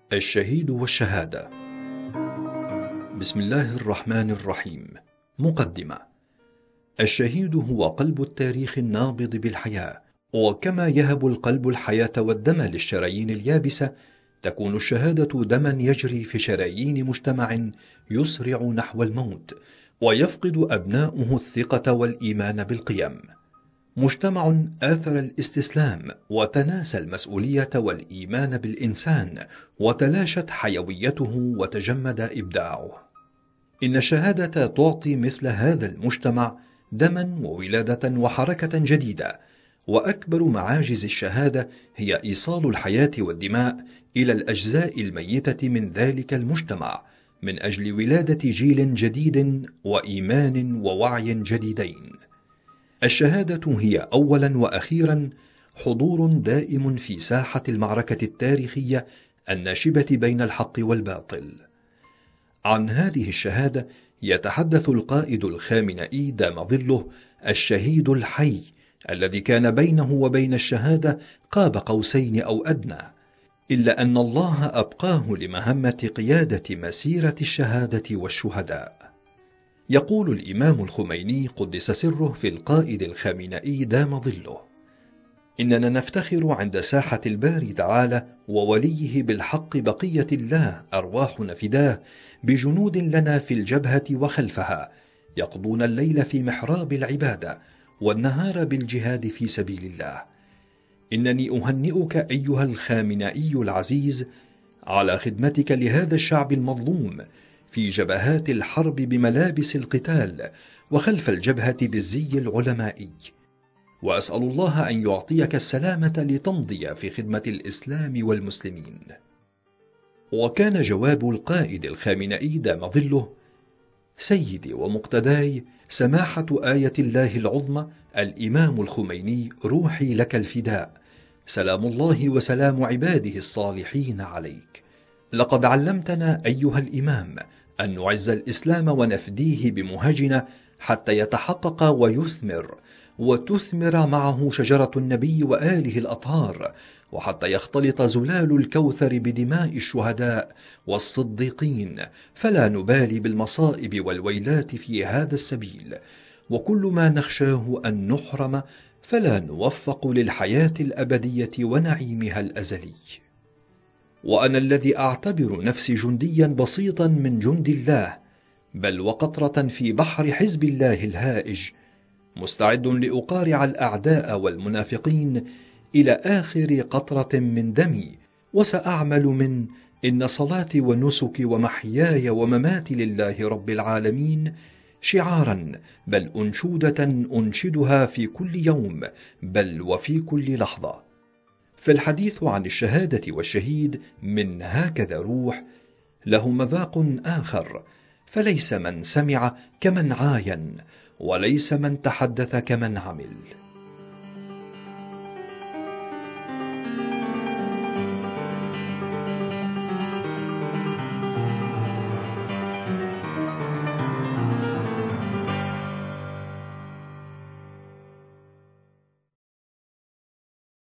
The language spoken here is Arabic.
الشهيد والشهادة. بسم الله الرحمن الرحيم. مقدمة. الشهيد هو قلب التاريخ النابض بالحياة، وكما يهب القلب الحياة والدم للشرايين اليابسة، تكون الشهادة دما يجري في شرايين مجتمع يسرع نحو الموت، ويفقد أبناؤه الثقة والإيمان بالقيم. مجتمع آثر الاستسلام وتناسى المسؤولية والإيمان بالإنسان، وتلاشت حيويته وتجمد إبداعه. إن الشهادة تعطي مثل هذا المجتمع دما وولادة وحركة جديدة، وأكبر معاجز الشهادة هي إيصال الحياة والدماء إلى الأجزاء الميتة من ذلك المجتمع، من أجل ولادة جيل جديد وإيمان ووعي جديدين. الشهادة هي أولا وأخيرا حضور دائم في ساحة المعركة التاريخية الناشبة بين الحق والباطل. عن هذه الشهادة يتحدث القائد الخامنئي دام ظله: الشهيد الحي الذي كان بينه وبين الشهادة قاب قوسين أو أدنى، إلا أن الله أبقاه لمهمة قيادة مسيرة الشهادة والشهداء. يقول الإمام الخميني قدس سره في القائد الخامنئي دام ظله: إننا نفتخر عند ساحة الباري تعالى ووليه بالحق بقية الله أرواحنا فداه، بجنود لنا في الجبهة وخلفها، يقضون الليل في محراب العبادة والنهار بالجهاد في سبيل الله. إنني أهنئك أيها الخامنئي العزيز على خدمتك لهذا الشعب المظلوم في جبهات الحرب بملابس القتال، وخلف الجبهة بالزي العلمائي، وأسأل الله أن يعطيك السلامة لتمضي في خدمة الإسلام والمسلمين. وكان جواب القائد الخامنئي دام ظله: سيدي ومقتداي سماحة آية الله العظمى الإمام الخميني، روحي لك الفداء، سلام الله وسلام عباده الصالحين عليك. لقد علمتنا أيها الإمام أن نعز الإسلام ونفديه بمهجنا حتى يتحقق ويثمر، وتثمر معه شجرة النبي وآله الأطهار، وحتى يختلط زلال الكوثر بدماء الشهداء والصديقين، فلا نبالي بالمصائب والويلات في هذا السبيل، وكل ما نخشاه أن نحرم فلا نوفق للحياة الأبدية ونعيمها الأزلي. وأنا الذي أعتبر نفسي جنديا بسيطا من جند الله، بل وقطرة في بحر حزب الله الهائج، مستعد لأقارع الأعداء والمنافقين إلى آخر قطرة من دمي، وسأعمل من إن صلاتي ونسكي ومحياي ومماتي لله رب العالمين شعارا، بل أنشودة أنشدها في كل يوم، بل وفي كل لحظة. فالحديث عن الشهادة والشهيد من هكذا روح له مذاق آخر، فليس من سمع كمن عاين، وليس من تحدث كمن عمل.